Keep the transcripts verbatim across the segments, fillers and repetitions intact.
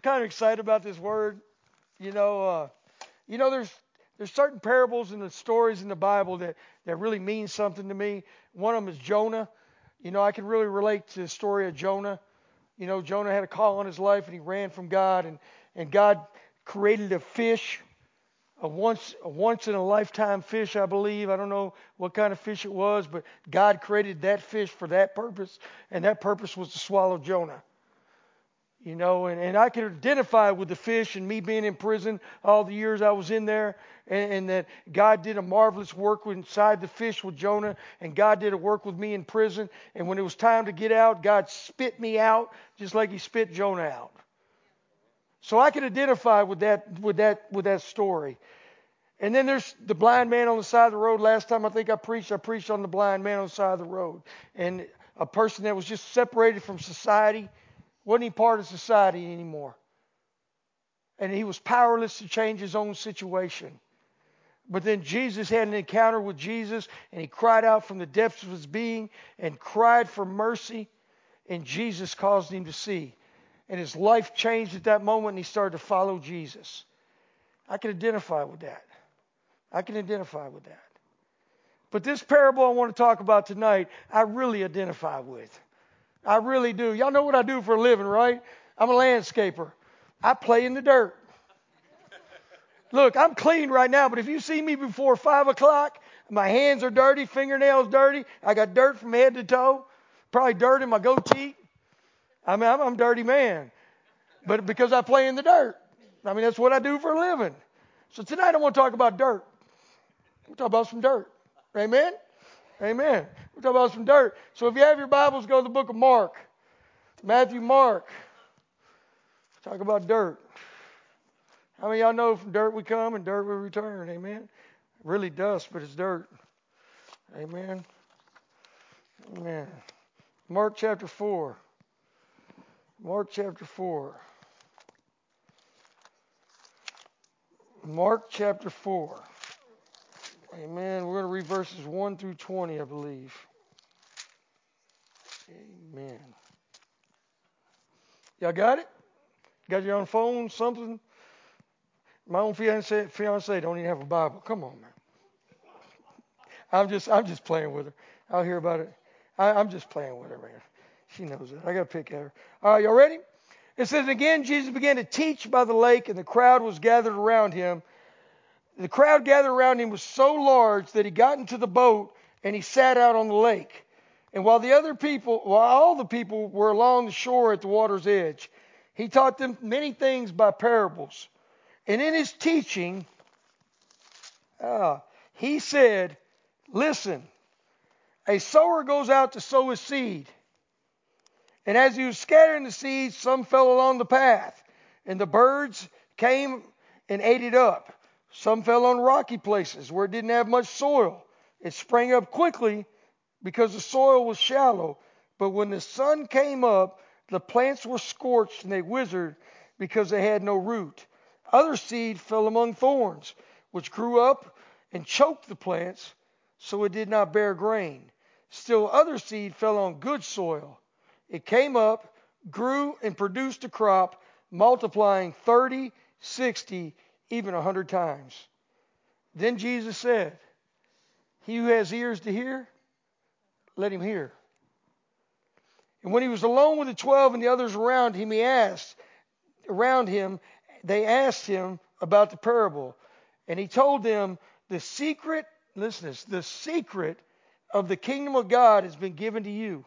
kind of excited about this word. You know, uh, you know, there's there's certain parables and the stories in the Bible that, that really mean something to me. One of them is Jonah. You know, I can really relate to the story of Jonah. You know, Jonah had a call on his life and he ran from God, and, and God created a fish, a once a once in a lifetime fish, I believe. I don't know what kind of fish it was, but God created that fish for that purpose, and that purpose was to swallow Jonah. You know, and, and I could identify with the fish and me being in prison all the years I was in there, and, and that God did a marvelous work inside the fish with Jonah, and God did a work with me in prison. And when it was time to get out, God spit me out just like He spit Jonah out. So I can identify with that, with that, with that story. And then there's the blind man on the side of the road. Last time I think I preached, I preached on the blind man on the side of the road, and a person that was just separated from society. Wasn't he part of society anymore? And he was powerless to change his own situation. But then Jesus had an encounter with Jesus, and he cried out from the depths of his being and cried for mercy, and Jesus caused him to see. And his life changed at that moment, and he started to follow Jesus. I can identify with that. I can identify with that. But this parable I want to talk about tonight, I really identify with. I really do. Y'all know what I do for a living, right? I'm a landscaper. I play in the dirt. Look, I'm clean right now, but if you see me before five o'clock, my hands are dirty, fingernails dirty. I got dirt from head to toe, probably dirt in my goatee. I mean, I'm, I'm a dirty man, but because I play in the dirt. I mean, that's what I do for a living. So tonight I want to talk about dirt. We'll talk about some dirt. Amen? Amen. We'll talk about some dirt. So if you have your Bibles, go to the book of Mark. Matthew, Mark. Talk about dirt. How many of y'all know from dirt we come and dirt we return? Amen. Really dust, but it's dirt. Amen. Amen. Mark chapter four. Mark chapter four. Mark chapter four. Amen. We're going to read verses one through twenty, I believe. Amen. Y'all got it? Got your own phone, something? My own fiance, fiance don't even have a Bible. Come on, man. I'm just, I'm just playing with her. I'll hear about it. I, I'm just playing with her, man. She knows it. I got to pick at her. All right, y'all ready? It says, again, Jesus began to teach by the lake, and the crowd was gathered around him. The crowd gathered around him was so large that he got into the boat and he sat out on the lake. And while the other people, while all the people were along the shore at the water's edge, he taught them many things by parables. And in his teaching, uh, he said, listen, a sower goes out to sow his seed. And as he was scattering the seeds, some fell along the path, and the birds came and ate it up. Some fell on rocky places where it didn't have much soil. It sprang up quickly because the soil was shallow. But when the sun came up, the plants were scorched and they withered because they had no root. Other seed fell among thorns, which grew up and choked the plants, so it did not bear grain. Still other seed fell on good soil. It came up, grew, and produced a crop, multiplying thirty, sixty, even a hundred times. Then Jesus said, he who has ears to hear, let him hear. And when he was alone with the twelve and the others around him, he asked, around him, they asked him about the parable. And he told them the secret, listen to this, the secret of the kingdom of God has been given to you.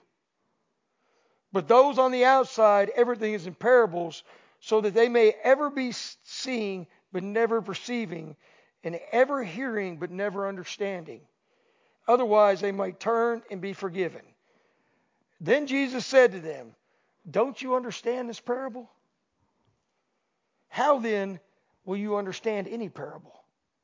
But those on the outside, everything is in parables, so that they may ever be seeing but never perceiving, and ever hearing but never understanding. Otherwise they might turn and be forgiven. Then Jesus said to them, don't you understand this parable? How then will you understand any parable?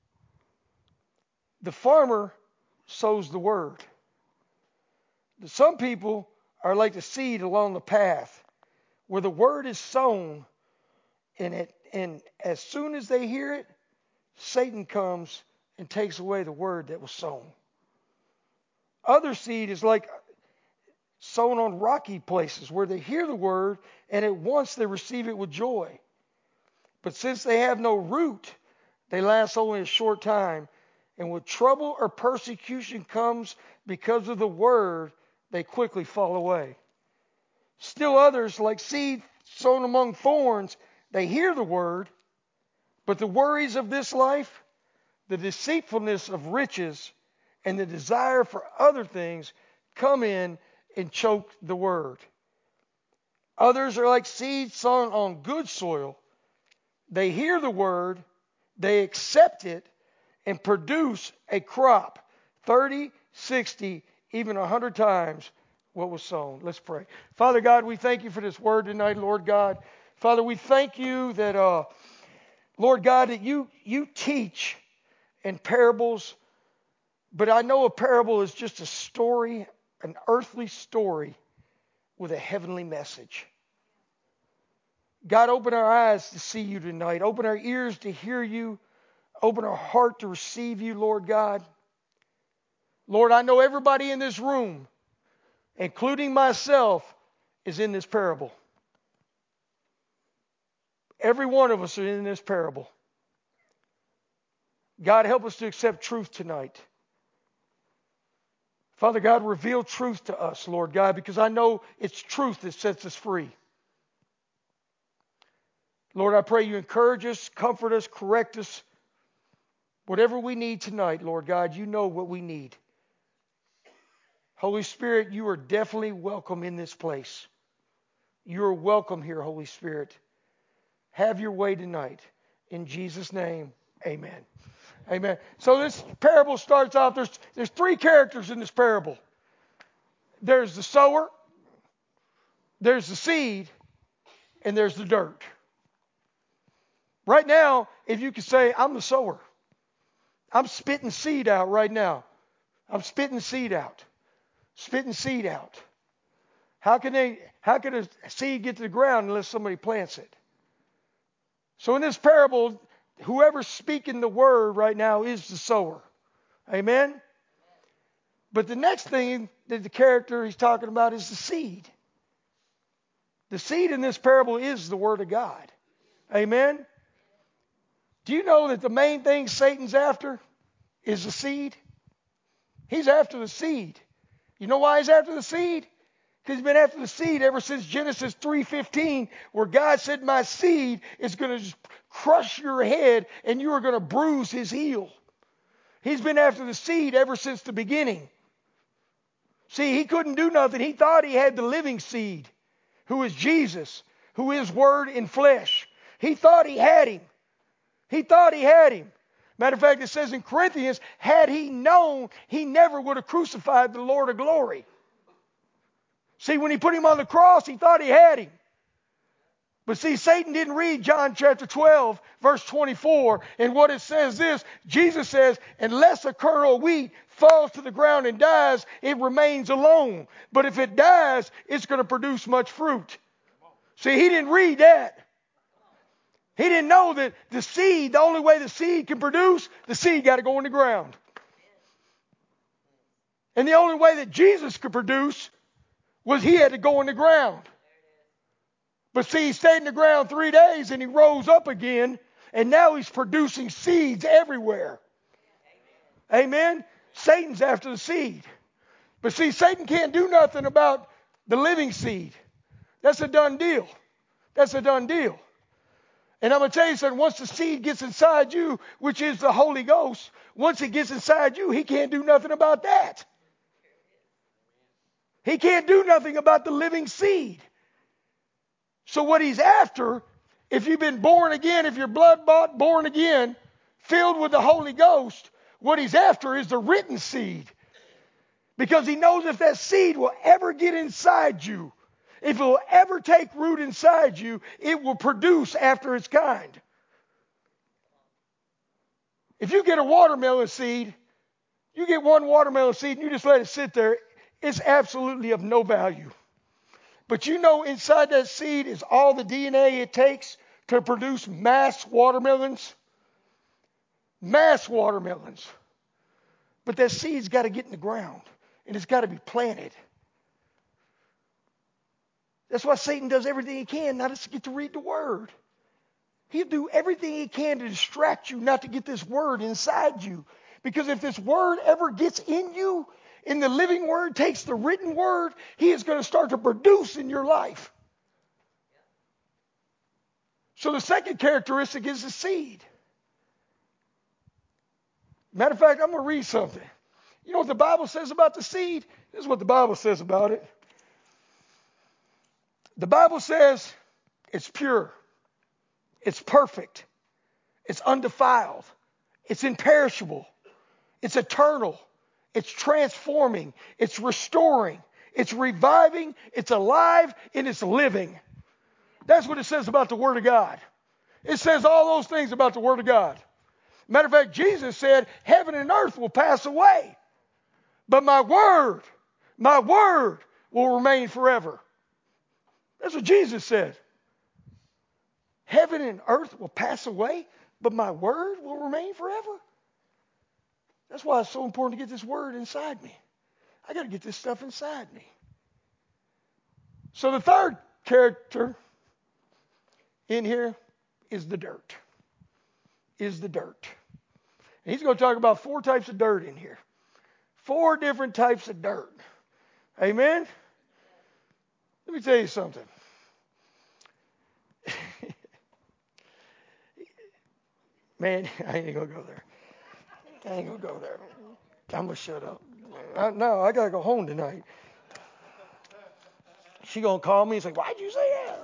The farmer sows the word. Some people are like the seed along the path where the word is sown, and it and as soon as they hear it, Satan comes and takes away the word that was sown. Other seed is like sown on rocky places where they hear the word and at once they receive it with joy. But since they have no root, they last only a short time. And when trouble or persecution comes because of the word, they quickly fall away. Still others, like seed sown among thorns, they hear the word, but the worries of this life, the deceitfulness of riches, and the desire for other things come in and choke the word. Others are like seeds sown on good soil. They hear the word, they accept it, and produce a crop thirty, sixty, even one hundred times what was sown. Let's pray. Father God, we thank you for this word tonight, Lord God. Father, we thank you that, uh, Lord God, that you, you teach in parables. But I know a parable is just a story, an earthly story with a heavenly message. God, open our eyes to see you tonight. Open our ears to hear you. Open our heart to receive you, Lord God. Lord, I know everybody in this room, including myself, is in this parable. Every one of us are in this parable. God, help us to accept truth tonight. Father God, reveal truth to us, Lord God, because I know it's truth that sets us free. Lord, I pray you encourage us, comfort us, correct us. Whatever we need tonight, Lord God, you know what we need. Holy Spirit, you are definitely welcome in this place. You are welcome here, Holy Spirit. Have your way tonight. In Jesus' name, amen. Amen. So this parable starts off, there's, there's three characters in this parable. There's the sower, there's the seed, and there's the dirt. Right now, if you could say, I'm the sower. I'm spitting seed out right now. I'm spitting seed out. Spitting seed out. How can they, how can a seed get to the ground unless somebody plants it? So in this parable, whoever's speaking the word right now is the sower. Amen? But the next thing that the character he's talking about is the seed. The seed in this parable is the word of God. Amen? Do you know that the main thing Satan's after is the seed? He's after the seed. You know why he's after the seed? Because he's been after the seed ever since Genesis three fifteen, where God said, my seed is going to just crush your head and you are going to bruise his heel. He's been after the seed ever since the beginning. See, he couldn't do nothing. He thought he had the living seed, who is Jesus, who is Word in flesh. He thought he had him. He thought he had him. Matter of fact, it says in Corinthians, had he known, he never would have crucified the Lord of glory. See, when he put him on the cross, he thought he had him. But see, Satan didn't read John chapter twelve, verse twenty-four. And what it says is, Jesus says, unless a kernel of wheat falls to the ground and dies, it remains alone. But if it dies, it's going to produce much fruit. See, he didn't read that. He didn't know that the seed, the only way the seed can produce, the seed got to go in the ground. And the only way that Jesus could produce was he had to go in the ground. But see, he stayed in the ground three days and he rose up again, and now he's producing seeds everywhere. Amen. Amen? Satan's after the seed. But see, Satan can't do nothing about the living seed. That's a done deal. That's a done deal. And I'm going to tell you something, once the seed gets inside you, which is the Holy Ghost, once it gets inside you, he can't do nothing about that. He can't do nothing about the living seed. So what he's after, if you've been born again, if you're blood bought, born again, filled with the Holy Ghost, what he's after is the written seed. Because he knows if that seed will ever get inside you, if it will ever take root inside you, it will produce after its kind. If you get a watermelon seed, you get one watermelon seed and you just let it sit there, it's absolutely of no value. But you know inside that seed is all the D N A it takes to produce mass watermelons. Mass watermelons. But that seed's got to get in the ground and it's got to be planted. That's why Satan does everything he can not to get to read the Word. He'll do everything he can to distract you, not to get this word inside you. Because if this word ever gets in you, and the living word takes the written word, he is going to start to produce in your life. So the second characteristic is the seed. Matter of fact, I'm going to read something. You know what the Bible says about the seed? This is what the Bible says about it. The Bible says it's pure. It's perfect. It's undefiled. It's imperishable. It's eternal. It's transforming. It's restoring. It's reviving. It's alive. And it's living. That's what it says about the Word of God. It says all those things about the Word of God. Matter of fact, Jesus said, heaven and earth will pass away, but my word, my word will remain forever. That's what Jesus said. Heaven and earth will pass away, but my word will remain forever. That's why it's so important to get this word inside me. I got to get this stuff inside me. So the third character in here is the dirt. Is the dirt. And he's going to talk about four types of dirt in here. Four different types of dirt. Amen? Let me tell you something. Man, I ain't going to go there. I ain't going to go there. I'm going to shut up. I, no, I got to go home tonight. She going to call me and say, why'd you say that?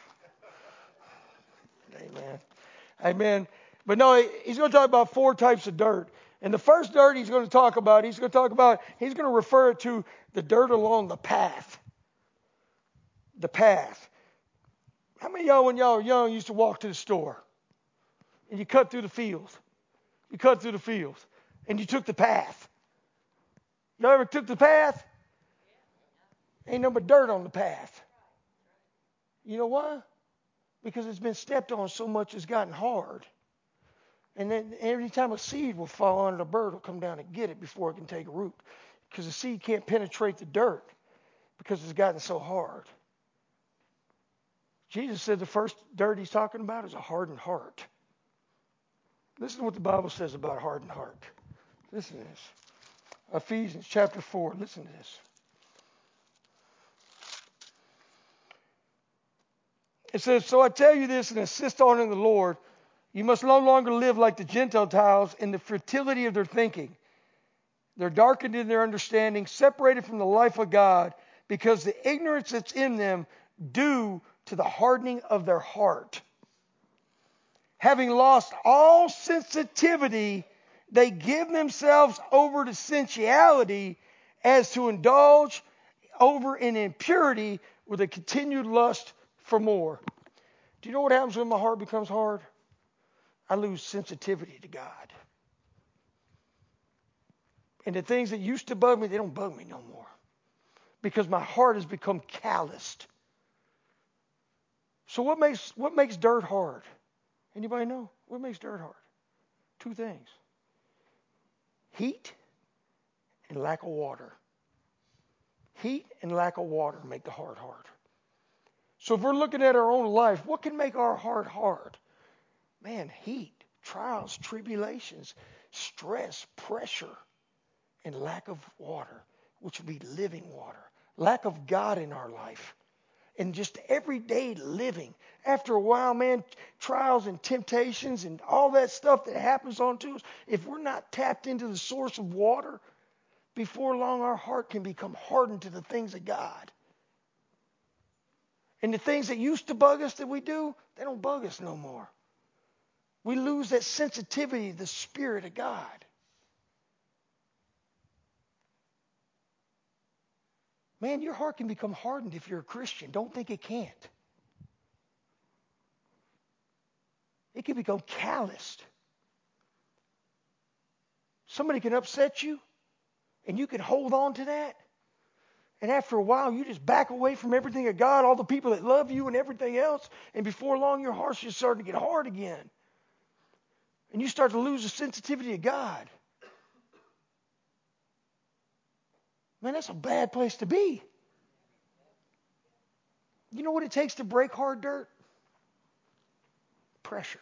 Amen. Amen. But no, he's going to talk about four types of dirt. And the first dirt he's going to talk about, he's going to talk about, he's going to refer it to the dirt along the path. The path. How many of y'all, when y'all were young, used to walk to the store? And you cut through the fields. You cut through the fields. And you took the path. Y'all ever took the path? Ain't no but dirt on the path. You know why? Because it's been stepped on so much it's gotten hard. And then every time a seed will fall on it, a bird will come down and get it before it can take root. Because the seed can't penetrate the dirt because it's gotten so hard. Jesus said the first dirt he's talking about is a hardened heart. Listen to what the Bible says about a hardened heart. Listen to this. Ephesians chapter four. Listen to this. It says, so I tell you this and insist on in the Lord, you must no longer live like the Gentiles in the futility of their thinking. They're darkened in their understanding, separated from the life of God, because the ignorance that's in them due to the hardening of their heart. Having lost all sensitivity, they give themselves over to sensuality as to indulge over in impurity with a continued lust for more. Do you know what happens when my heart becomes hard? I lose sensitivity to God. And the things that used to bug me, they don't bug me no more. Because my heart has become calloused. So what makes what makes dirt hard? Anybody know? What makes dirt hard? Two things. Heat and lack of water. Heat and lack of water make the heart hard. So if we're looking at our own life, what can make our heart hard? Man, heat, trials, tribulations, stress, pressure, and lack of water, which would be living water. Lack of God in our life. And just everyday living. After a while, man, trials and temptations and all that stuff that happens onto us, if we're not tapped into the source of water, before long our heart can become hardened to the things of God. And the things that used to bug us that we do, they don't bug us no more. We lose that sensitivity to the Spirit of God. Man, your heart can become hardened if you're a Christian. Don't think it can't. It can become calloused. Somebody can upset you, and you can hold on to that. And after a while, you just back away from everything of God, all the people that love you and everything else. And before long, your heart's just starting to get hard again. And you start to lose the sensitivity of God. Man, that's a bad place to be. You know what it takes to break hard dirt? pressure.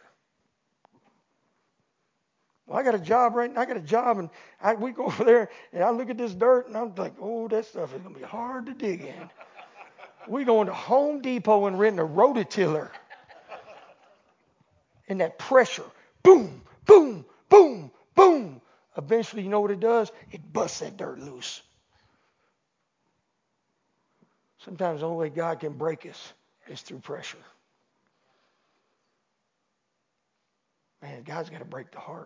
Well, I got a job right now. I got a job, and I, we go over there, and I look at this dirt, and I'm like, oh, that stuff is going to be hard to dig in. We going to Home Depot and renting a rototiller. And that pressure, boom, boom, boom, boom. Eventually, you know what it does? It busts that dirt loose. Sometimes the only way God can break us is through pressure. Man, God's got to break the heart.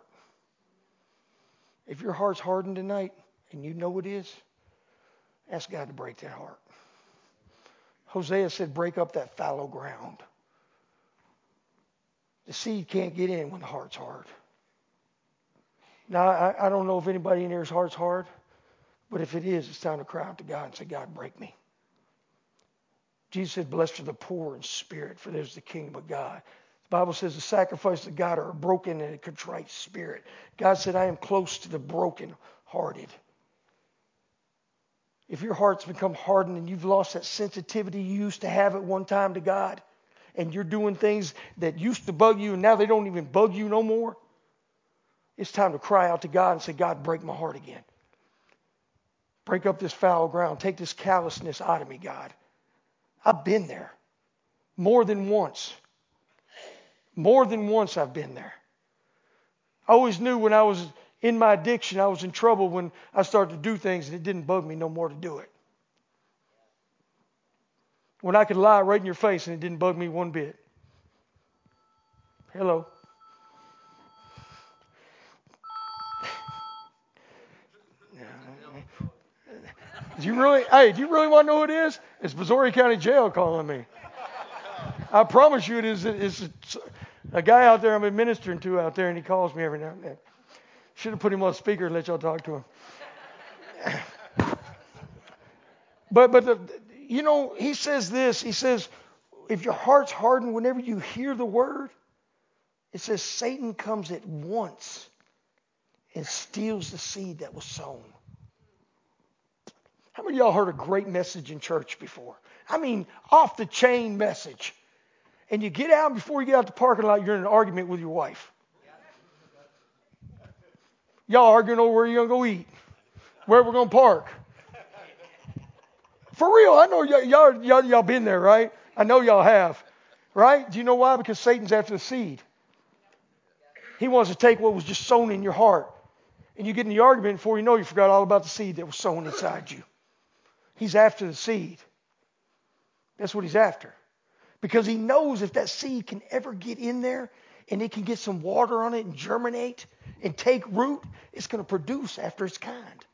If your heart's hardened tonight, and you know it is, ask God to break that heart. Hosea said, break up that fallow ground. The seed can't get in when the heart's hard. Now, I, I don't know if anybody in here's heart's hard, but if it is, it's time to cry out to God and say, God, break me. Jesus said, blessed are the poor in spirit, for there's the kingdom of God. The Bible says the sacrifices of God are a broken and a contrite spirit. God said, I am close to the broken-hearted. If your heart's become hardened and you've lost that sensitivity you used to have at one time to God, and you're doing things that used to bug you and now they don't even bug you no more, it's time to cry out to God and say, God, break my heart again. Break up this foul ground. Take this callousness out of me, God. I've been there more than once. More than once I've been there. I always knew when I was in my addiction, I was in trouble when I started to do things and it didn't bug me no more to do it. When I could lie right in your face and it didn't bug me one bit. Hello. Do you really, hey, do you really want to know who it is? It's Missouri County Jail calling me. I promise you it is it's a guy out there I'm administering to out there, and he calls me every now and then. Should have put him on speaker and let y'all talk to him. But, but the, you know, he says this. He says, if your heart's hardened, whenever you hear the word, it says Satan comes at once and steals the seed that was sown. How many of y'all heard a great message in church before? I mean, off the chain message. And you get out, before you get out the parking lot, you're in an argument with your wife. Y'all arguing over where you're going to go eat, where we're going to park. For real, I know y'all, y'all, y'all, y'all been there, right? I know y'all have, right? Do you know why? Because Satan's after the seed. He wants to take what was just sown in your heart. And you get in the argument, before you know, you forgot all about the seed that was sown inside you. He's after the seed. That's what he's after. Because he knows if that seed can ever get in there and it can get some water on it and germinate and take root, it's going to produce after its kind.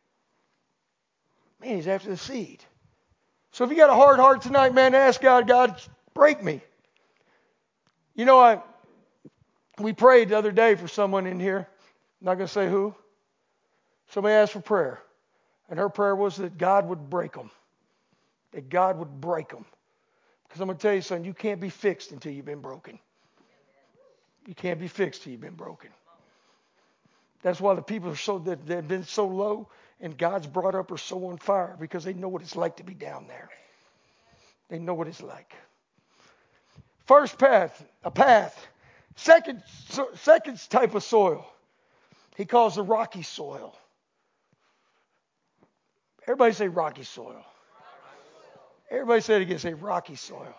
Man, he's after the seed. So if you got a hard heart tonight, man, ask God, God, break me. You know, I we prayed the other day for someone in here. I'm not going to say who. Somebody asked for prayer. And her prayer was that God would break them. That God would break them. Because I'm going to tell you something, you can't be fixed until you've been broken. You can't be fixed until you've been broken. That's why the people are so that they've been so low and God's brought up are so on fire, because they know what it's like to be down there. They know what it's like. First path, a path. Second, so, second type of soil, he calls the rocky soil. Everybody say rocky soil. Everybody say it again, say rocky soil.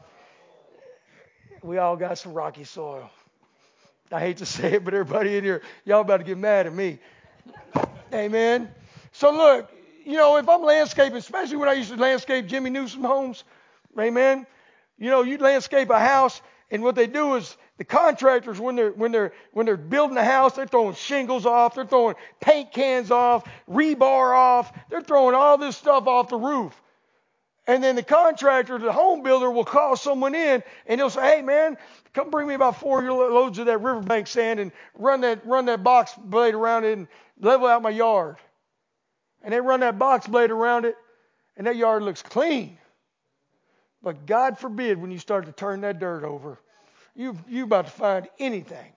We all got some rocky soil. I hate to say it, but everybody in here, y'all about to get mad at me. Amen. So look, you know, if I'm landscaping, especially when I used to landscape Jimmy Newsom homes, amen. You know, you'd landscape a house, and what they do is the contractors, when they're when they're when they're building a house, they're throwing shingles off, they're throwing paint cans off, rebar off, they're throwing all this stuff off the roof. And then the contractor, the home builder, will call someone in, and he'll say, "Hey, man, come bring me about four loads of that riverbank sand and run that run that box blade around it and level out my yard." And they run that box blade around it, and that yard looks clean. But God forbid when you start to turn that dirt over, you you about to find anything.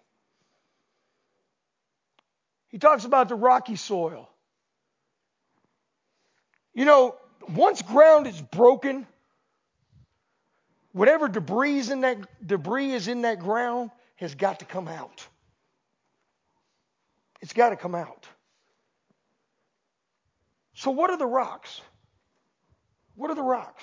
He talks about the rocky soil. You know, once ground is broken, Whatever debris is in that debris is in that ground has got to come out. It's got to come out. So what are the rocks? What are the rocks?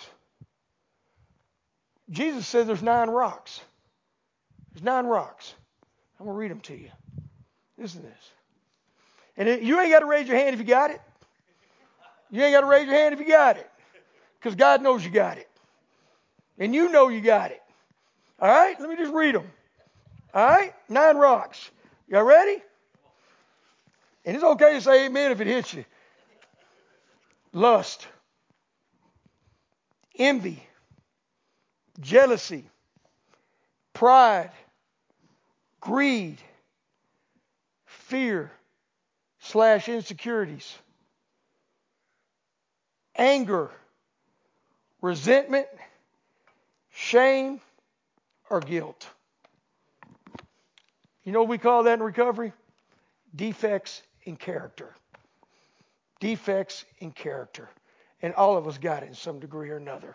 Jesus said there's nine rocks. There's nine rocks. I'm going to read them to you. Listen to this. And it, you ain't got to raise your hand if you got it. You ain't got to raise your hand if you got it. Because God knows you got it. And you know you got it. All right? Let me just read them. All right? Nine rocks. Y'all ready? And it's okay to say amen if it hits you. Lust. Envy. Jealousy. Pride. Greed. Fear slash insecurities. Anger. Resentment. Shame or guilt. You know what we call that in recovery? Defects in character. Defects in character. And all of us got it in some degree or another.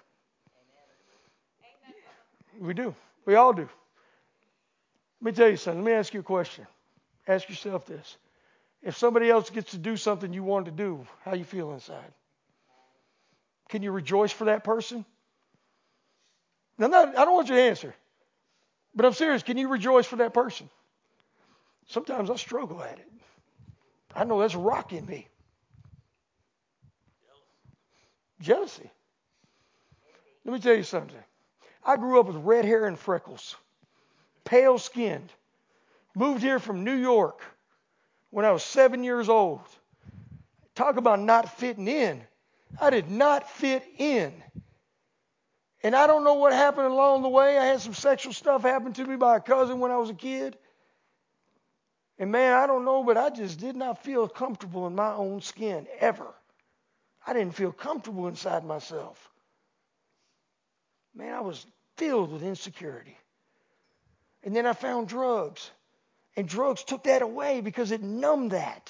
Amen. We do. We all do. Let me tell you something. Let me ask you a question. Ask yourself this. If somebody else gets to do something you want to do, how you feel inside? Can you rejoice for that person? Now, not, I don't want you to answer. But I'm serious. Can you rejoice for that person? Sometimes I struggle at it. I know that's a rock in me. Jealousy. Let me tell you something. I grew up with red hair and freckles. Pale skinned. Moved here from New York when I was seven years old. Talk about not fitting in. I did not fit in. And I don't know what happened along the way. I had some sexual stuff happen to me by a cousin when I was a kid. And man, I don't know, but I just did not feel comfortable in my own skin ever. I didn't feel comfortable inside myself. Man, I was filled with insecurity. And then I found drugs. And drugs took that away because it numbed that.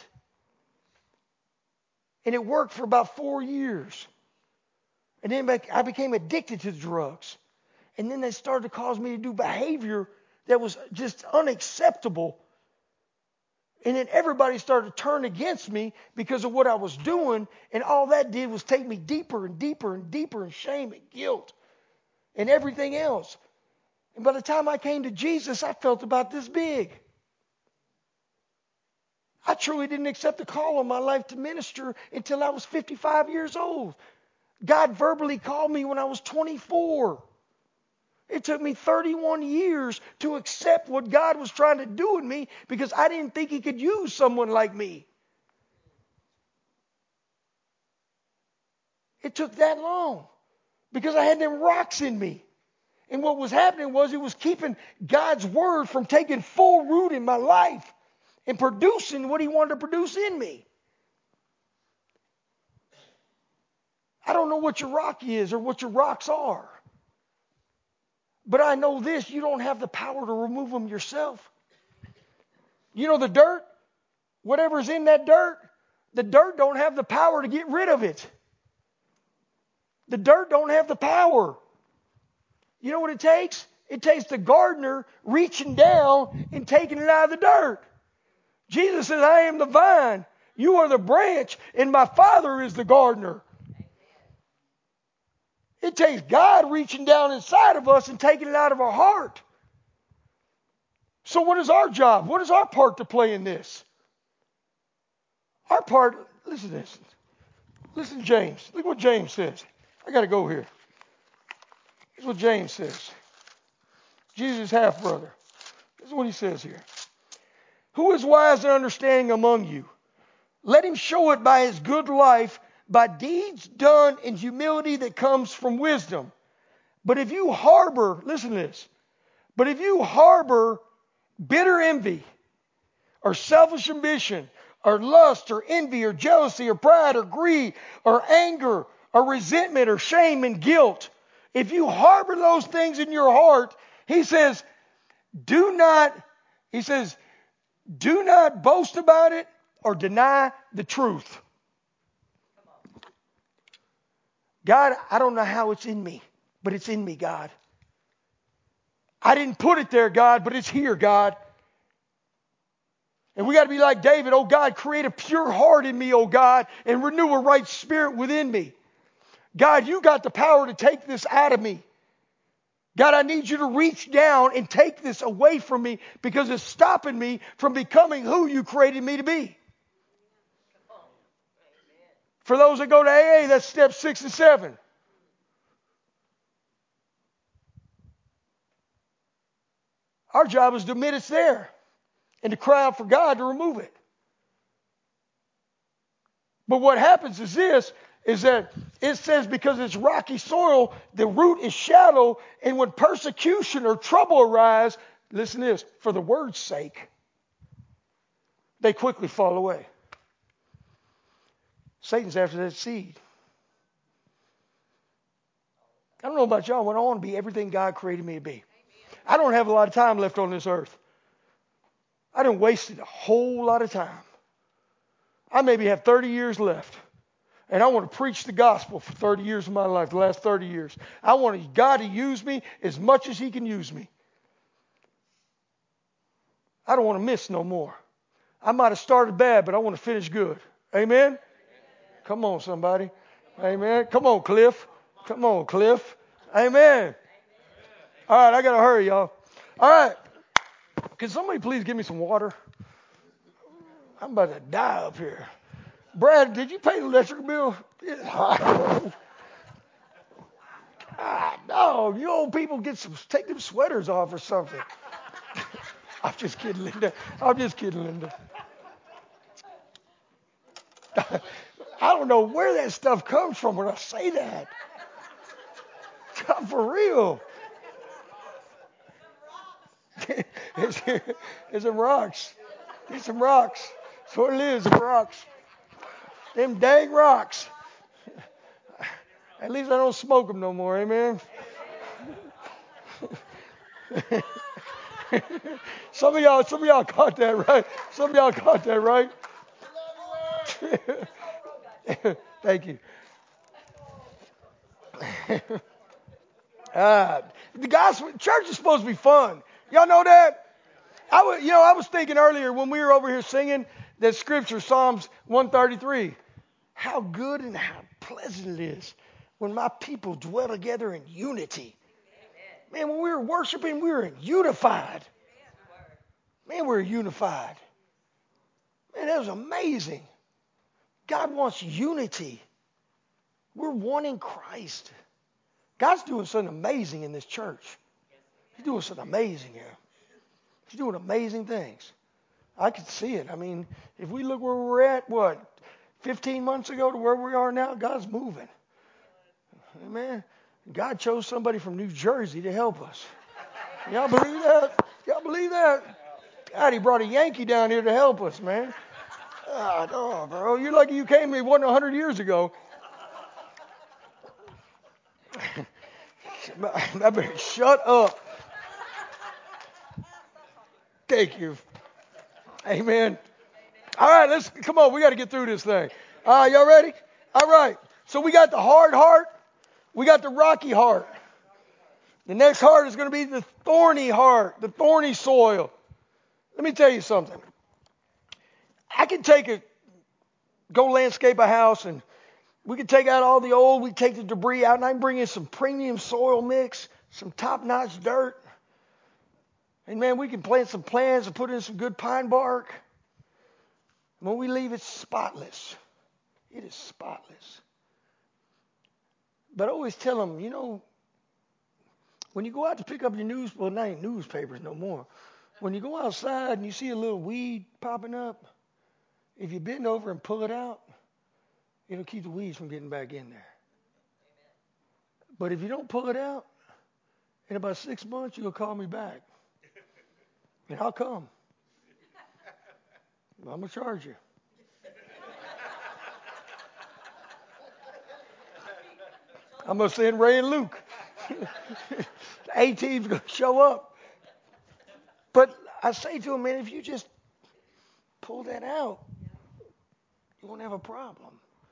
And it worked for about four years. And then I became addicted to the drugs. And then they started to cause me to do behavior that was just unacceptable. And then everybody started to turn against me because of what I was doing. And all that did was take me deeper and deeper and deeper in shame and guilt and everything else. And by the time I came to Jesus, I felt about this big. I truly didn't accept the call on my life to minister until I was fifty-five years old. God verbally called me when I was twenty-four. It took me thirty-one years to accept what God was trying to do in me because I didn't think He could use someone like me. It took that long because I had them rocks in me. And what was happening was it was keeping God's word from taking full root in my life and producing what He wanted to produce in me. I don't know what your rock is or what your rocks are. But I know this, you don't have the power to remove them yourself. You know the dirt? Whatever's in that dirt, the dirt don't have the power to get rid of it. The dirt don't have the power. You know what it takes? It takes the gardener reaching down and taking it out of the dirt. Jesus says, I am the vine, you are the branch, and my Father is the gardener. It takes God reaching down inside of us and taking it out of our heart. So what is our job? What is our part to play in this? Our part, listen to this. Listen to James. Look what James says. I got to go here. This is what James says. Jesus' half-brother. This is what he says here. Who is wise and understanding among you? Let him show it by his good life, by deeds done in humility that comes from wisdom. But if you harbor, listen to this, but if you harbor bitter envy or selfish ambition or lust or envy or jealousy or pride or greed or anger or resentment or shame and guilt, if you harbor those things in your heart, he says, do not, he says, do not boast about it or deny the truth. God, I don't know how it's in me, but it's in me, God. I didn't put it there, God, but it's here, God. And we got to be like David. Oh, God, create a pure heart in me, oh, God, and renew a right spirit within me. God, you got the power to take this out of me. God, I need you to reach down and take this away from me because it's stopping me from becoming who you created me to be. For those that go to A A, that's step six and seven. Our job is to admit it's there and to cry out for God to remove it. But what happens is this, is that it says because it's rocky soil, the root is shallow, and when persecution or trouble arise, listen to this, for the word's sake, they quickly fall away. Satan's after that seed. I don't know about y'all, but I want to be everything God created me to be. I don't have a lot of time left on this earth. I done wasted a whole lot of time. I maybe have thirty years left. And I want to preach the gospel for thirty years of my life, the last thirty years. I want God to use me as much as he can use me. I don't want to miss no more. I might have started bad, but I want to finish good. Amen? Amen. Come on, somebody. Amen. Come on, Cliff. Come on, Cliff. Amen. Amen. All right, I got to hurry, y'all. All right. Can somebody please give me some water? I'm about to die up here. Brad, did you pay the electric bill? It's hot. God, no, you old people get some, take them sweaters off or something. I'm just kidding, Linda. I'm just kidding, Linda. I don't know where that stuff comes from when I say that. For real. it's, it's some rocks. It's some rocks. That's what it is, some rocks. Them dang rocks. At least I don't smoke them no more, amen? Some of y'all, some of y'all caught that right. Some of y'all caught that right. Thank you. Uh, the gospel church is supposed to be fun. Y'all know that? I was, you know, I was thinking earlier when we were over here singing that scripture, Psalms one thirty-three. How good and how pleasant it is when my people dwell together in unity. Man, when we were worshiping, we were unified. Man, we were unified. Man, that was amazing. God wants unity. We're one in Christ. God's doing something amazing in this church. He's doing something amazing here. He's doing amazing things. I can see it. I mean, if we look where we're at, what, fifteen months ago to where we are now, God's moving. Amen. God chose somebody from New Jersey to help us. Y'all believe that? Y'all believe that? God, he brought a Yankee down here to help us, man. Oh, no, bro. You're lucky you came to me one hundred years ago. I better shut up. Thank you. Amen. All right, let's come on. We got to get through this thing. All right, y'all ready? All right. So we got the hard heart. We got the rocky heart. The next heart is going to be the thorny heart, the thorny soil. Let me tell you something. I can take a, go landscape a house, and we can take out all the old, we can take the debris out, and I can bring in some premium soil mix, some top-notch dirt. And man, we can plant some plants and put in some good pine bark. When we leave, it's spotless. It is spotless. But I always tell them, you know, when you go out to pick up your news, well, not even newspapers no more. When you go outside and you see a little weed popping up, if you bend over and pull it out, it'll keep the weeds from getting back in there. But if you don't pull it out, in about six months, you'll call me back. And I'll come. I'm going to charge you. I'm going to send Ray and Luke. The A-team's going to show up. But I say to him, man, if you just pull that out, you won't have a problem.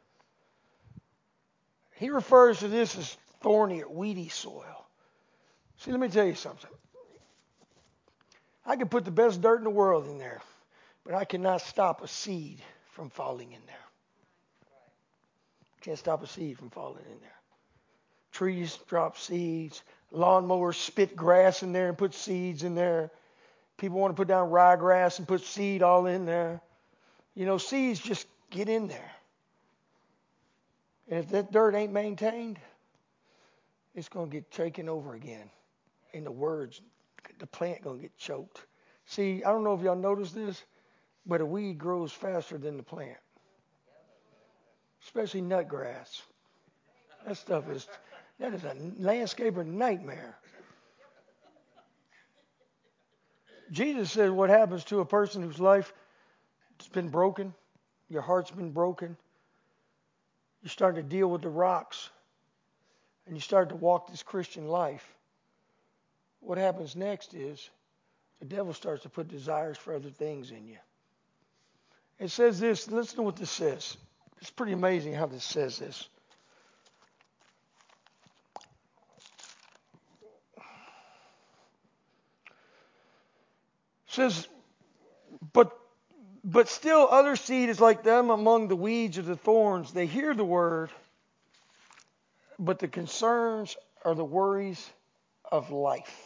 He refers to this as thorny or weedy soil. See, let me tell you something. I can put the best dirt in the world in there, but I cannot stop a seed from falling in there. Can't stop a seed from falling in there. Trees drop seeds. Lawnmowers spit grass in there and put seeds in there. People want to put down ryegrass and put seed all in there. You know, seeds just get in there. And if that dirt ain't maintained, it's going to get taken over again. And the words, the plant going to get choked. See, I don't know if y'all noticed this, but a weed grows faster than the plant. Especially nut grass. That stuff is, that is a landscaper nightmare. Jesus said what happens to a person whose life has been broken, your heart's been broken, you start to deal with the rocks, and you start to walk this Christian life. What happens next is the devil starts to put desires for other things in you. It says this, listen to what this says. It's pretty amazing how this says this. It says, but but still other seed is like them among the weeds or the thorns. They hear the word, but the concerns are the worries of life.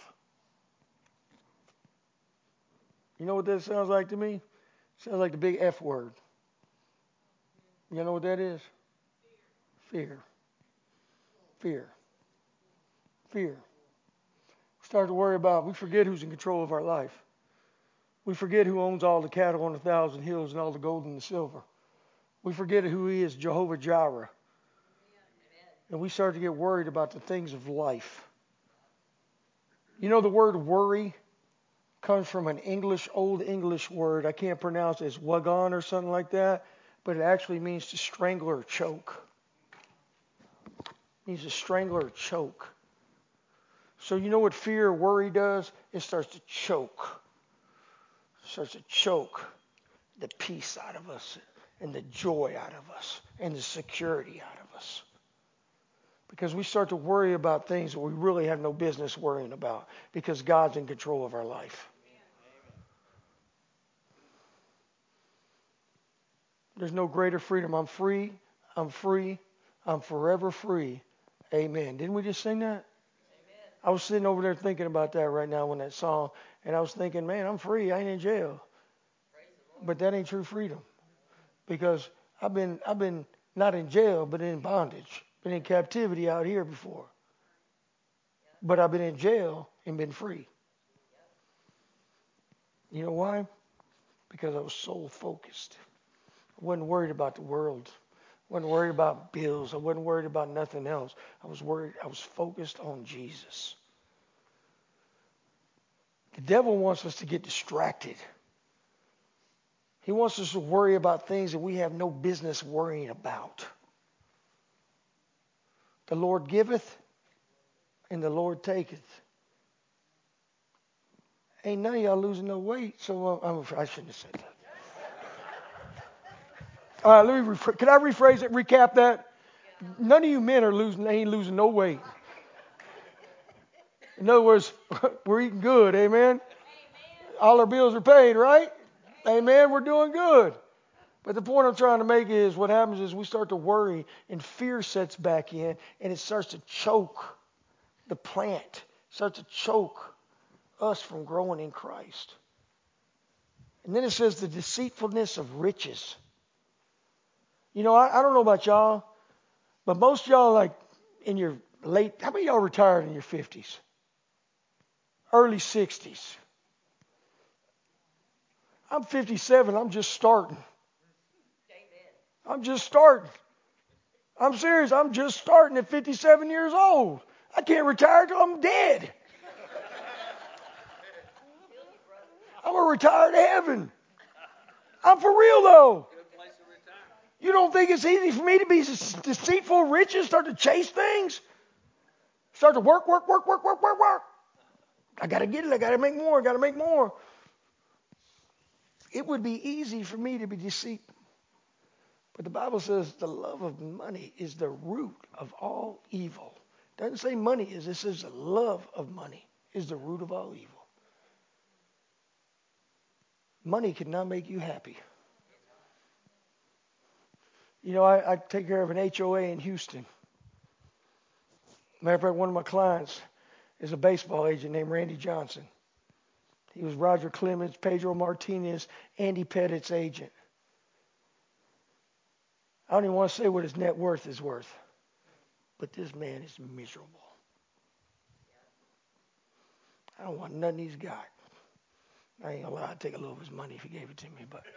You know what that sounds like to me? It sounds like the big F word. You know what that is? Fear. Fear. Fear. We start to worry about, we forget who's in control of our life. We forget who owns all the cattle on a thousand hills and all the gold and the silver. We forget who he is, Jehovah Jireh. And we start to get worried about the things of life. You know, the word worry comes from an English, old English word. I can't pronounce it. It's wagon or something like that. But it actually means to strangle or choke. It means to strangle or choke. So you know what fear or worry does? It starts to choke. It starts to choke the peace out of us and the joy out of us and the security out of us. Because we start to worry about things that we really have no business worrying about because God's in control of our life. There's no greater freedom. I'm free. I'm free. I'm forever free. Amen. Didn't we just sing that? Amen. I was sitting over there thinking about that right now when that song, and I was thinking, man, I'm free. I ain't in jail. But that ain't true freedom. Because I've been I've been not in jail, but in bondage. Been in captivity out here before. But I've been in jail and been free. You know why? Because I was soul focused. I wasn't worried about the world. I wasn't worried about bills. I wasn't worried about nothing else. I was worried. I was focused on Jesus. The devil wants us to get distracted. He wants us to worry about things that we have no business worrying about. The Lord giveth, and the Lord taketh. Ain't none of y'all losing no weight, so uh, I'm, I shouldn't have said that. All right, let me rephr- can I rephrase it, recap that? None of you men are losing, ain't losing no weight. In other words, we're eating good, amen? Amen? All our bills are paid, right? Amen, we're doing good. But the point I'm trying to make is what happens is we start to worry and fear sets back in and it starts to choke the plant, starts to choke us from growing in Christ. And then it says the deceitfulness of riches. You know, I, I don't know about y'all, but most of y'all like in your late, how many of y'all retired in your fifties? Early sixties. I'm fifty-seven, I'm just starting. I'm just starting. I'm serious, I'm just starting at fifty-seven years old. I can't retire till I'm dead. I'm going to retire to heaven. I'm for real though. You don't think it's easy for me to be deceitful, riches, start to chase things? Start to work, work, work, work, work, work, work. I got to get it. I got to make more. I got to make more. It would be easy for me to be deceitful. But the Bible says the love of money is the root of all evil. It doesn't say money is. It says the love of money is the root of all evil. Money cannot make you happy. You know, I, I take care of an H O A in Houston. Matter of fact, one of my clients is a baseball agent named Randy Johnson. He was Roger Clemens, Pedro Martinez, Andy Pettit's agent. I don't even want to say what his net worth is worth. But this man is miserable. I don't want nothing he's got. I ain't gonna lie, I'd take a little of his money if he gave it to me, but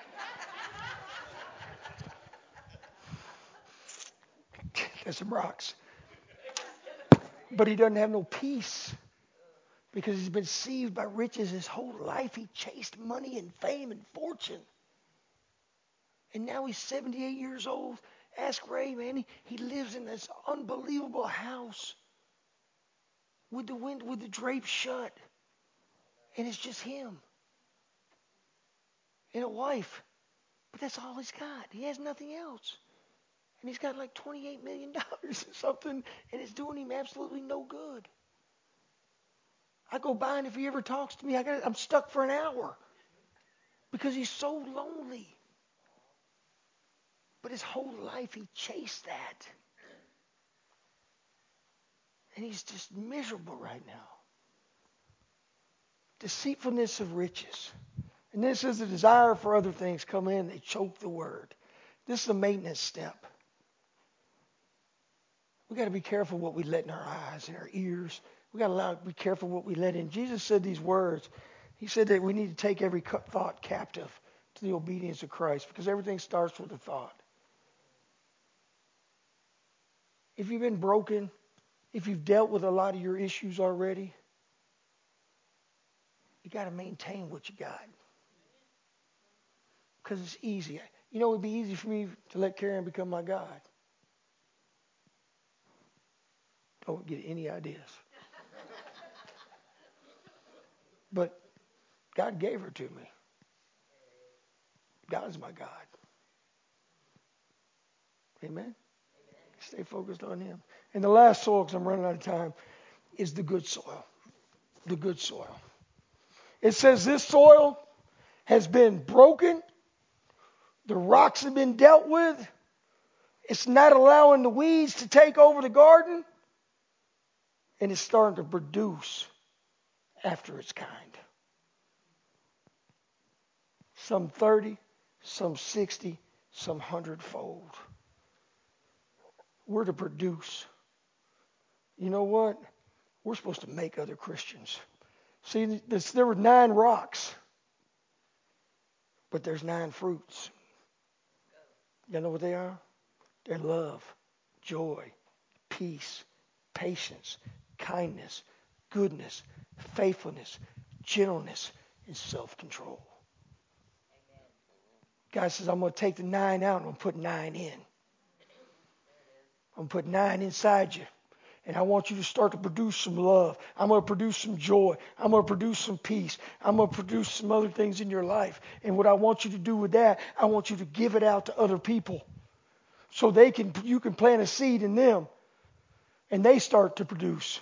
there's some rocks. But he doesn't have no peace because he's been deceived by riches his whole life. He chased money and fame and fortune. And now he's seventy-eight years old. Ask Ray, man. He, he lives in this unbelievable house with the wind, with the drapes shut. And it's just him and a wife. But that's all he's got. He has nothing else. And he's got like twenty-eight million dollars or something, and it's doing him absolutely no good. I go by, and if he ever talks to me, I got, I'm stuck for an hour because he's so lonely. But his whole life, he chased that. And he's just miserable right now. Deceitfulness of riches. And this is a desire for other things come in. They choke the word. This is a maintenance step. We got to be careful what we let in our eyes and our ears. We got to allow, be careful what we let in. Jesus said these words. He said that we need to take every thought captive to the obedience of Christ because everything starts with a thought. If you've been broken, if you've dealt with a lot of your issues already, you got to maintain what you got. Because it's easy. You know, it would be easy for me to let Karen become my God. Don't get any ideas. But God gave her to me. God's my God. Amen? Stay focused on him. And the last soil, because I'm running out of time, is the good soil. The good soil. It says this soil has been broken. The rocks have been dealt with. It's not allowing the weeds to take over the garden. And it's starting to produce after its kind. Some thirty, some sixty, some hundredfold. We're to produce. You know what? We're supposed to make other Christians. See, this, there were nine rocks, but there's nine fruits. You know what they are? They're love, joy, peace, patience, kindness, goodness, faithfulness, gentleness, and self-control. God says, I'm going to take the nine out and I'm going to put nine in. I'm going to put nine inside you. And I want you to start to produce some love. I'm going to produce some joy. I'm going to produce some peace. I'm going to produce some other things in your life. And what I want you to do with that, I want you to give it out to other people. So they can, you can plant a seed in them. And they start to produce.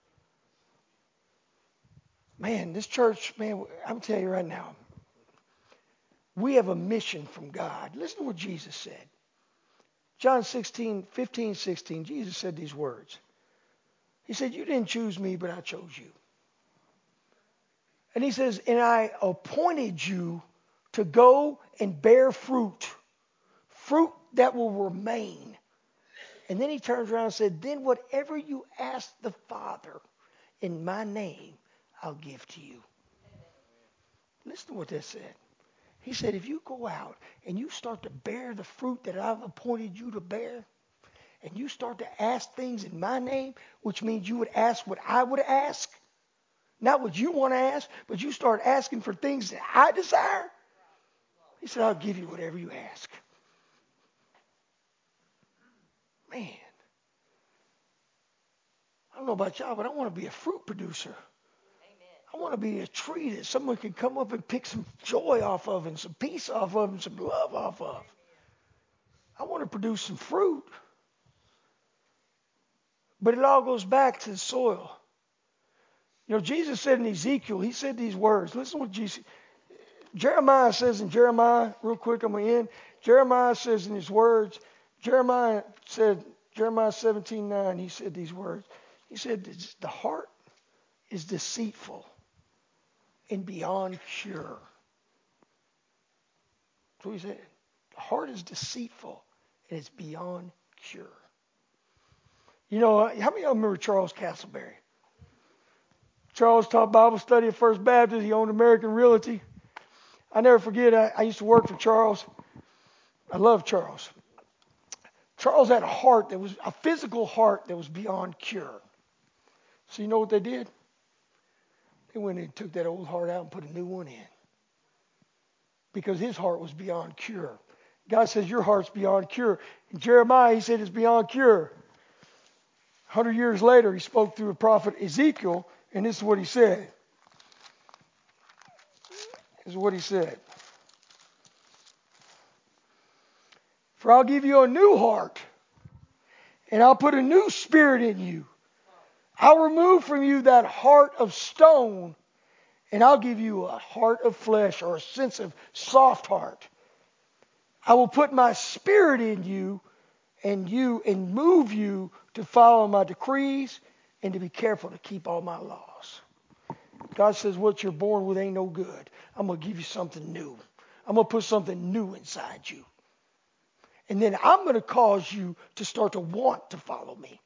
Man, this church, man, I'm telling you right now, we have a mission from God. Listen to what Jesus said. John sixteen, fifteen, sixteen, Jesus said these words. He said, you didn't choose me, but I chose you. And he says, and I appointed you to go and bear fruit. Fruit that will remain. And then he turns around and said, then whatever you ask the Father in my name, I'll give to you. Listen to what that said. He said, if you go out and you start to bear the fruit that I've appointed you to bear, and you start to ask things in my name, which means you would ask what I would ask, not what you want to ask, but you start asking for things that I desire, he said, I'll give you whatever you ask. Man, I don't know about y'all, but I want to be a fruit producer. I want to be a tree that someone can come up and pick some joy off of and some peace off of and some love off of. I want to produce some fruit. But it all goes back to the soil. You know, Jesus said in Ezekiel, he said these words. Listen to what Jesus, Jeremiah says in Jeremiah, real quick, I'm going to end. Jeremiah says in his words, Jeremiah said, Jeremiah seventeen nine, he said these words. He said, the heart is deceitful and beyond cure. That's what he said. The heart is deceitful and it's beyond cure. You know, how many of y'all remember Charles Castleberry? Charles taught Bible study at First Baptist. He owned American Realty. I never forget, I, I used to work for Charles. I love Charles. Charles had a heart that was, a physical heart that was beyond cure. So you know what they did? They went and took that old heart out and put a new one in. Because his heart was beyond cure. God says your heart's beyond cure. In Jeremiah, he said it's beyond cure. A hundred years later, he spoke through a prophet Ezekiel, and this is what he said. This is what he said. For I'll give you a new heart, and I'll put a new spirit in you. I'll remove from you that heart of stone, and I'll give you a heart of flesh, or a sense of soft heart. I will put my spirit in you, and you and move you to follow my decrees and to be careful to keep all my laws. God says what you're born with ain't no good. I'm going to give you something new. I'm going to put something new inside you. And then I'm going to cause you to start to want to follow me.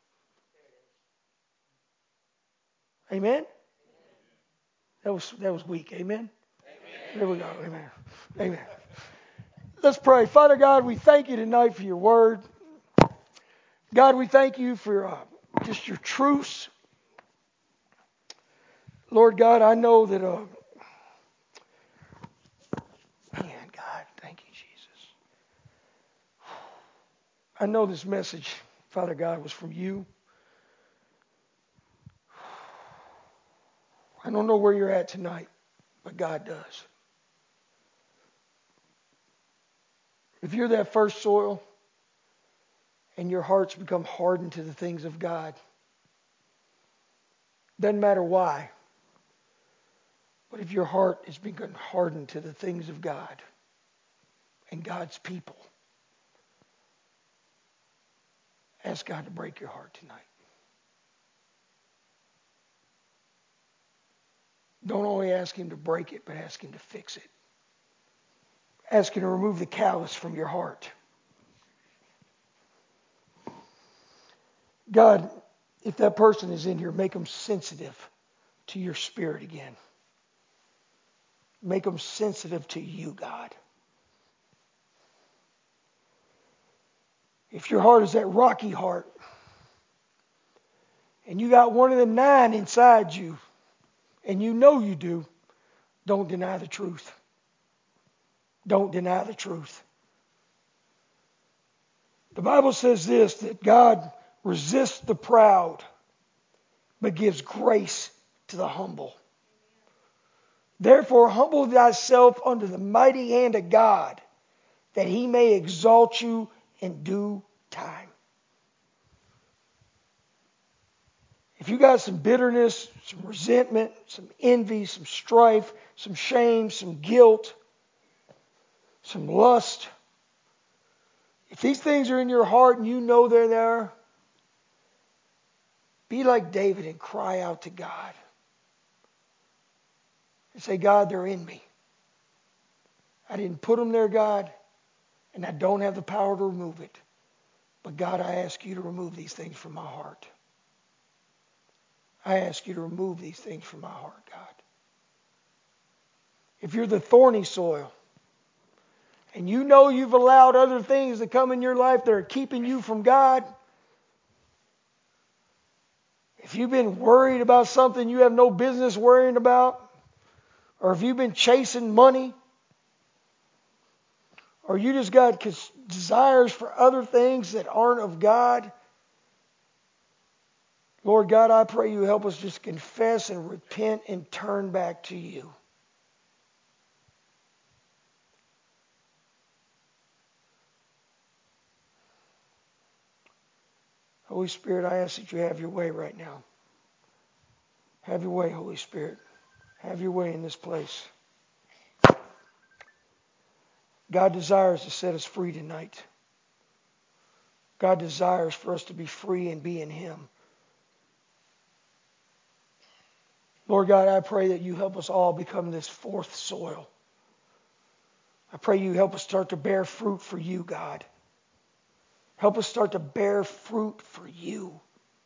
Amen? That was that was weak. Amen? Amen. There we go. Amen. Amen. Let's pray. Father God, we thank you tonight for your word. God, we thank you for uh, just your truths. Lord God, I know that, uh, man, God, thank you, Jesus. I know this message, Father God, was from you. I don't know where you're at tonight, but God does. If you're that first soil and your heart's become hardened to the things of God, doesn't matter why, but if your heart has become hardened to the things of God and God's people, ask God to break your heart tonight. Don't only ask him to break it, but ask him to fix it. Ask him to remove the callous from your heart. God, if that person is in here, make them sensitive to your spirit again. Make them sensitive to you, God. If your heart is that rocky heart, and you got one of the nine inside you, and you know you do, don't deny the truth. Don't deny the truth. The Bible says this, that God resists the proud, but gives grace to the humble. Therefore, humble thyself under the mighty hand of God, that he may exalt you in due time. If you got some bitterness, some resentment, some envy, some strife, some shame, some guilt, some lust, if these things are in your heart and you know they're there, be like David and cry out to God. And say, God, they're in me. I didn't put them there, God, and I don't have the power to remove it. But God, I ask you to remove these things from my heart. I ask you to remove these things from my heart, God. If you're the thorny soil, and you know you've allowed other things to come in your life that are keeping you from God, if you've been worried about something you have no business worrying about, or if you've been chasing money, or you just got desires for other things that aren't of God, Lord God, I pray you help us just confess and repent and turn back to you. Holy Spirit, I ask that you have your way right now. Have your way, Holy Spirit. Have your way in this place. God desires to set us free tonight. God desires for us to be free and be in Him. Lord God, I pray that you help us all become this fourth soil. I pray you help us start to bear fruit for you, God. Help us start to bear fruit for you.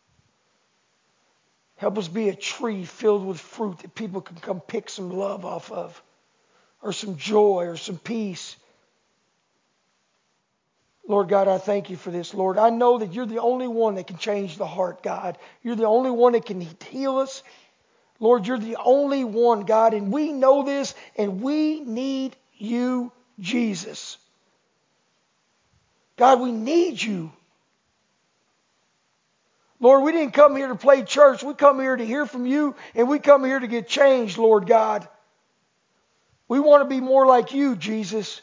Help us be a tree filled with fruit that people can come pick some love off of, or some joy, or some peace. Lord God, I thank you for this, Lord. I know that you're the only one that can change the heart, God. You're the only one that can heal us. Lord, you're the only one, God, and we know this, and we need you, Jesus. God, we need you. Lord, we didn't come here to play church. We come here to hear from you, and we come here to get changed, Lord God. We want to be more like you, Jesus.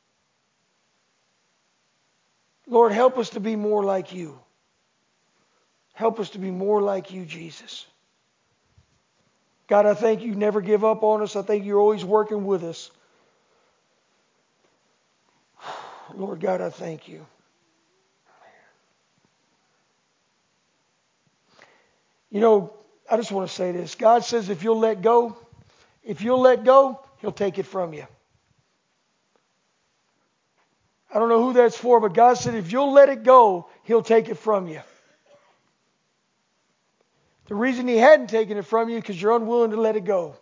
Lord, help us to be more like you. Help us to be more like you, Jesus. God, I thank you never give up on us. I thank you're always working with us. Lord God, I thank you. You know, I just want to say this. God says if you'll let go, if you'll let go, He'll take it from you. I don't know who that's for, but God said if you'll let it go, He'll take it from you. The reason He hadn't taken it from you is because you're unwilling to let it go.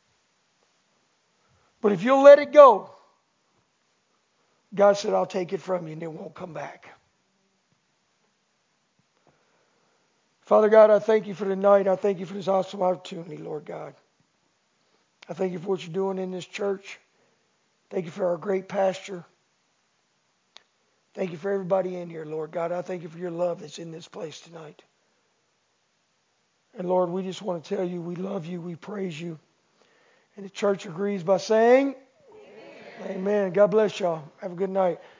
But if you'll let it go, God said, I'll take it from you and it won't come back. Father God, I thank you for tonight. I thank you for this awesome opportunity, Lord God. I thank you for what you're doing in this church. Thank you for our great pastor. Thank you for everybody in here, Lord God. I thank you for your love that's in this place tonight. And Lord, we just want to tell you we love you, we praise you. And the church agrees by saying, Amen. Amen. God bless y'all. Have a good night.